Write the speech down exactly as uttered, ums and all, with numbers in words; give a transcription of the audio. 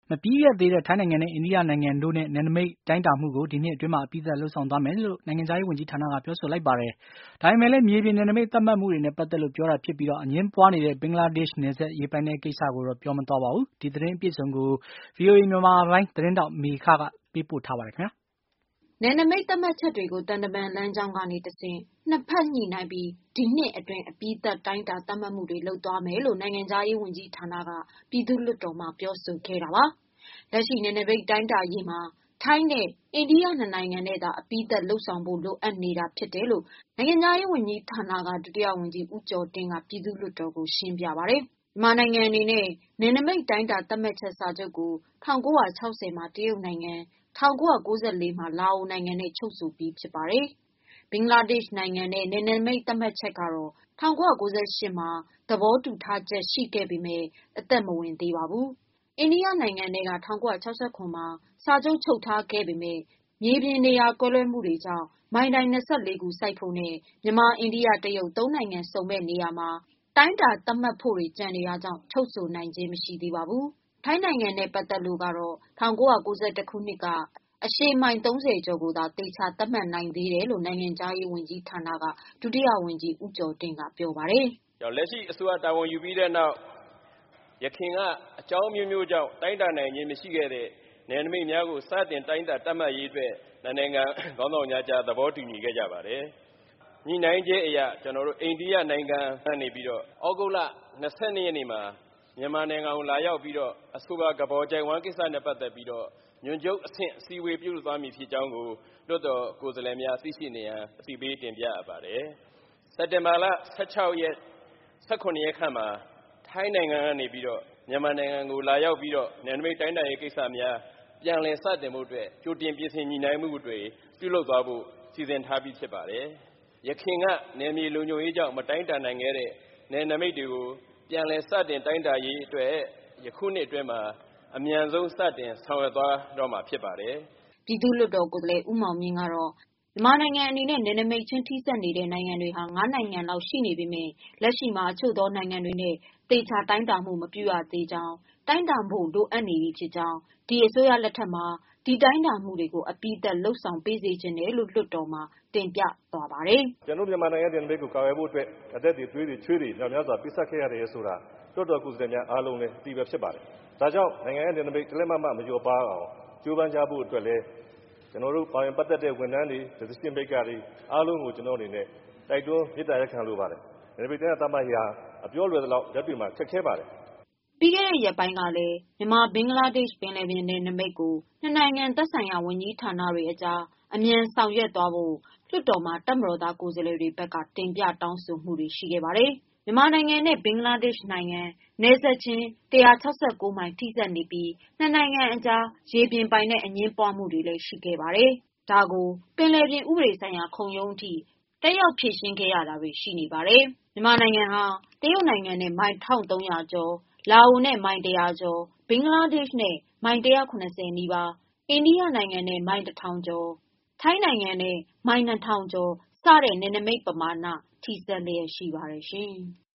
မပြီးရသေးတဲ့ထိုင်းနိုင်ငံနဲ့အိန္ဒိယနိုင်ငံတို့နဲ့နယ်နိမိတ်တိုင်းတာမှုကိုဒီနှစ်အတွင်းမှာအပြီးသတ်လုပ်ဆောင်သွားမယ်လို့နိုင်ငံခြားရေးဝန်ကြီးဌာနကပြောဆိုလိုက်ပါတယ်။ဒါပေမဲ့လည်းမြေပြင်နယ်နိမိတ်သတ်မှတ်မှုတွေနဲ့ပတ်သက်လို့ပြောတာဖြစ်ပြီးအငြင်းပွားနေတဲ့ဘင်္ဂလားဒေ့ရှ်နယ်စပ်ရေပိုင်တဲ့ကိစ္စကိုတော့ပြောမသွားပါဘူး။ဒီသတင်းအပြည့်အစုံကို ဗွီအိုအေမြန်မာပိုင်းသတင်းထောက်မေခကပေးပို့ထားပါတယ်ခင်ဗျာ။နယ်နိမိတ်သတ်မှတ်ချက်တွေကိုတန်တမန်လမ်းကြောင်းကနေတဆင့်နှစ်ဖက်ညှိနှိုင်းပြီးဒီနှစ်အတွင်းအပြီးသတ်တိုင်းတာသတ်မှတ်မှုတွေလုပ်သွားမယ်လို့နိုင်ငံခြားရေးဝန်ကြီးဌာနကပြည်သူ့လွှတ်တော်မှာပြောဆိုခဲ့တာပါ။လက်ရှိနယ်နိမိတ်တိုင်းတာရေးမှာထိုင်းနဲ့အိန္ဒိယနှစ်နိုင်ငံနဲ့သာအပြီးသတ်လုပ်ဆောင်ဖို့လိုအပ်နေတာဖြစ်တယ်လို့နိုင်ငံခြားရေးဝန်ကြီးဌာနကဒုတိယဝန်ကြီးဦးကျော်တင်ကပြည်သူ့လွှတ်တော်ကိုရှင်းပြပါတယ်။မြန်မာနိုင်ငံအနေနဲ့နယ်နိမိတ်တိုင်းတာသတ်မှတ်ချက်စာချုပ်ကို၁၉၆၀မှာတရုတ်နိုင်ငံ၁၉၉၄မှာလာအိုနိုင်ငံနဲ့ချုပ်ဆိုပြီးဖြစ်ပါတယ်။ဘင်္ဂလားဒေ့ရှ်နိုင်ငံနဲ့နယ်နိမိတ်သတ်မှတ်ချက်ကတော့၁၉၉၈မှာသဘောတူထားချက်ရှိခဲ့ပေမဲ့အသက်မဝင်သေးပါဘူး။အိန္ဒိယနိုင်ငံနဲ့က၁၉၆၇မှာစာချုပ်ချုပ်ထားခဲ့ပေမဲ့မြေပြင်နေရာကွဲလွဲမှုတွေကြောင့်မိုင်တိုင်၂၄ခုစိုက်ဖို့နဲ့မြန်မာအိန္ဒိယတရုတ်သုံးနိုင်ငံစုံမဲ့နေရာမှာတိုင်းတာသတ်မှတ်ဖို့တွေကြံနေတာကြောင့်ချုပ်ဆိုနိုင်ခြင်းမရှိသေးပါဘူး။ထိုင်းနိုင်ငံနဲ့ပတ်သက်လို့ကတော့၁၉၉၁ခုနှစ်ကအရှည်မိုင်၃၀ကျော်ကိုသာသေချာသတ်မှတ်နိုင်သေးတယ်လို့နိုင်ငံခြားရေးဝန်ကြီးဌာနကဒုတိယဝန်ကြီးဦးကျော်တင်ကပြောပါတယ်။လက်ရှိအစိုးရတာဝန်ယူပြီးတဲ့နောက်ယခင်ကအကြောင်းမျိုးမျိုးကြောင့်တိုင်းတာနိုင်ခြင်းမရှိခဲ့တဲ့နယ်နိမိတ်များကိုစတင်တိုင်းတာသတ်မှတ်ရေးအတွက်နိုင်ငံခေါင်းဆောင်များကြားသဘောတူညီခဲ့ကြပါတယ်။ညှိနှိုင်းခြင်းအရကျွန်တော်တို့အိန္ဒိယနိုင်ငံကနေပြီးတော့ဩဂုတ်လ၂၂ရက်နေ့မှာမြန်မာနိုင်ငံကိုလာရောက်ပြီးတော့အဆိုပါကဘော်ကြိုင်ဝမ်ကိစ္စနဲ့ပတ်သက်ပြီးတော့ညွှန်ချုပ်အဆင့်အစည်းအဝေးပြုလုပ်သွားမည်ဖြစ်ကြောင်းကိုလွှတ်တော်ကိုယ်စားလှယ်များသိရှိနေရန်အသိပေးတင်ပြအပ်ပါတယ်။စက်တင်ဘာလ၁၆ရက်၁၇ရက်ခန့်မှာထိုင်းနိုင်ငံကနေပြီးတော့မြန်မာနိုင်ငံကိုလာရောက်ပြီးတော့နယ်နိမိတ်တိုင်းတာရေးကိစ္စများပြန်လည်စတင်မှုအတွက်ကြိုတင်ပြင်ဆင်ညီနိုင်မှုတွေပြုလုပ်သွားဖို့စီစဉ်ထားပြီးဖြစ်ပါတယ်။ယခင်ကနယ်မြေလုံခြုံရေးကြောင့်မတိုင်းတာနိုင်ခဲ့တဲ့နယ်နိမိတ်တွေကိုပြန်လည်စတင်တိုင်းတာရေးအတွက်ယခုနှစ်အတွင်းမှာအမြန်ဆုံးစတင်ဆောင်ရွက်သွားတော့မှာဖြစ်ပါတယ်။ပြည်သူ့လွှတ်တော်ကိုယ်စားလှယ်ဦးမောင်မြင့်ကတော့မြန်မာနိုင်ငံအနေနဲ့နယ်နိမိတ်ချင်းထိစပ်နေတဲ့နိုင်ငံတွေဟာငါးနိုင်ငံလောက်ရှိနေပေမဲ့လက်ရှိမှာအချို့သောနိုင်ငံတွေနဲ့သေချာတိုင်းတာမှုမပြုရသေးကြောင်းတိုင်းတာဖို့လိုအပ်နေပြီဖြစ်ကြောင်းဒီအစိုးရလက်ထက်မှာဒီတိုင်းတာမှုတွေကိုအပြီးသတ်လုပ်ဆောင်ပေးစေချင်တယ်လို့လွှတ်တော်မှာတင်ပြသွားပါတယ်။ကျွန်တော်မြန်မာနိုင်ငံနယ်နိမိတ်ကိုကာကွယ်ဖို့အတွက်အသက်တွေသွေးတွေချွေးတွေများများစွာပိတ်ဆက်ခဲ့ရတယ်ဆိုတာလွှတ်တော်ကိုယ်စားလှယ်များအားလုံးလည်းအသိပဲဖြစ်ပါတယ်။ဒါကြောင့်နိုင်ငံရဲ့နယ်နိမိတ်တလက်မမမလျော့ပါအောင်ကြိုးပမ်းကြဖို့အတွက်လည်းကျွန်တော်တို့ပါဝင်ပတ်သက်တဲ့ဝန်ထမ်းတွေ decision maker တွေအားလုံးကိုကျွန်တော်အနေနဲ့တိုက်တွန်းမေတ္တာရပ်ခံလိုပါတယ်။နယ်နိမိတ်တိုင်းတာမှတ်ရာအပြောလွယ်သလောက်လက်တွေ့မှာခက်ခဲပါတယ်။ပြီးခဲ့တဲ့ရက်ပိုင်းကလည်းမြန်မာဘင်္ဂလားဒေ့ရှ်ပင်လယ်ပြင်နယ်နိမိတ်ကိုနှစ်နိုင်ငံသက်ဆိုင်ရာဝန်ကြီးဌာနတွေအကြားအမြန်ဆောင်ရွက်သွားဖို့လွှတ်တော်မှာတပ်မတော်သားကိုယ်စားလှယ်တွေဘက်ကတင်ပြတောင်းဆိုမှုတွေရှိခဲ့ပါတယ်။မြန်မာနိုင်ငံနဲ့ဘင်္ဂလားဒေ့ရှ်နိုင်ငံနယ်စပ်ချင်း၁၆၉မိုင်ထိစပ်နေပြီးနှစ်နိုင်ငံအကြားရေပြင်ပိုင်တဲ့အငြင်းပွားမှုတွေလည်းရှိခဲ့ပါတယ်။ဒါကိုပင်လယ်ပြင်ဥပဒေဆိုင်ရာခုံရုံးအထိတက်ရောက်ဖြေရှင်းခဲ့ရတာတွေရှိနေပါတယ်။မြန်မာနိုင်ငံဟာတရုတ်နိုင်ငံနဲ့မိုင်၁၃၀၀ကျော်လာအိုနဲ့မိုင်၁၀၀ကျော်ဘင်္ဂလားဒေ့ရှ်နဲ့မိုင်၁၇၀နီးပါးအိန္ဒိယနိုင်ငံနဲ့မိုင်၁၀၀၀ကျော်ထိုင်းနိုင်ငံနဲ့မိုင်၂၀၀၀ကျော်စတဲ့နယ်နိမိတ်ပမာဏထိစပ်လျက်ရှိပါတယ်ရှင်။